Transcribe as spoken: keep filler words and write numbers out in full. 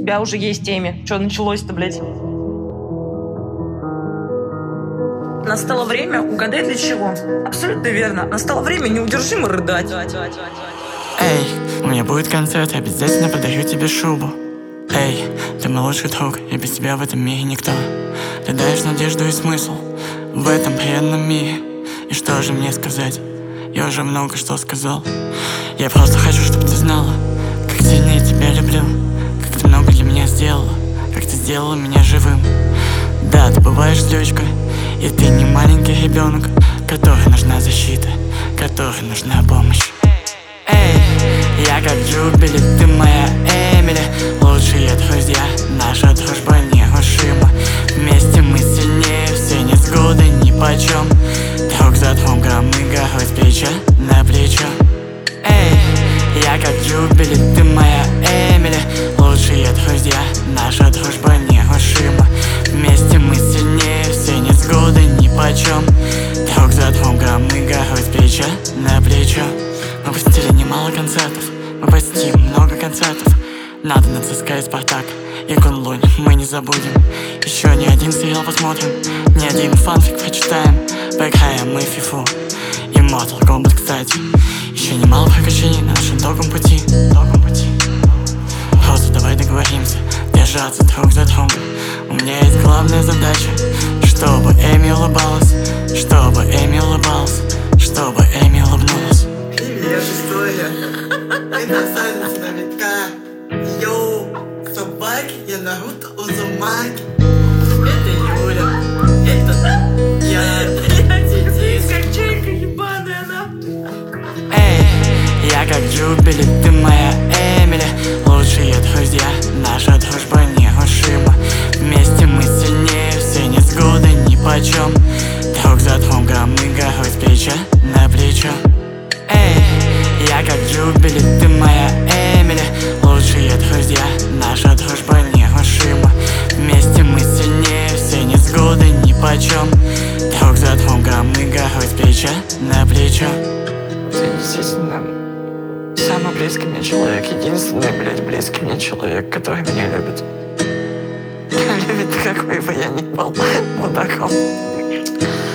тебя уже есть Эми. Что началось-то, блядь? Настало время, угадай для чего. Абсолютно верно. Настало время неудержимо рыдать. Эй, у меня будет концерт, обязательно подарю тебе шубу. Эй, ты мой лучший друг, и без тебя в этом мире никто. Ты даешь надежду и смысл в этом приятном мире. И что же мне сказать? Я уже много что сказал. Я просто хочу, чтобы ты знала, как сильно я тебя люблю, как ты много для меня сделала, как ты сделала меня живым. Да, ты бываешь злючка, и ты не маленький ребенок, которой нужна защита, которой нужна помощь. Эй, я как Джубили, ты моя Эмили, лучшие друзья, наша дружба нерушима. Вместе мы сильнее, все невзгоды нипочем. Друг за другом мы горой с плеча на плечо. Эй, я как Джубили, ты моя Эмили, лучшие друзья, наша дружба нерушима. Вместе мы сильнее, все невзгоды нипочем. Друг за другом мы горой с плеча на плечо. Мы посетили немало концертов, мы посетим много концертов. Надо на ЦСКА и Спартак, и Кунлунь мы не забудем. Еще ни один сериал посмотрим, ни один фанфик прочитаем. Поиграем мы в фифу и Mortal Kombat, кстати. Еще немало приключений на нашем долгом пути, долгом пути. Просто давай договоримся держаться друг за другом. У меня есть главная задача, чтобы Эми улыбалась, чтобы Эми улыбалась, чтобы Эми улыбнулась. Привет, история. Это останется навека. Йоу, собаки, я Наруто Узумаки. Это Юля. Это я. Как чайка ебаная, она. Эй, я как Джубили, ты моя Эмили, лучшие друзья, наша дружба нерушима. Вместе мы сильнее, все невзгоды нипочем. Друг за другом мы горой с плеча на плечо. Эй, я как Джубили, ты моя Эмили, лучшие друзья, наша дружба нерушима. Вместе мы сильнее, все невзгоды нипочем. Друг за другом мы горой с плеча на плечо. Ты действительно самый близкий мне человек, единственный, блядь, близкий мне человек, который меня любит. Любит, какой бы я ни был мудаком.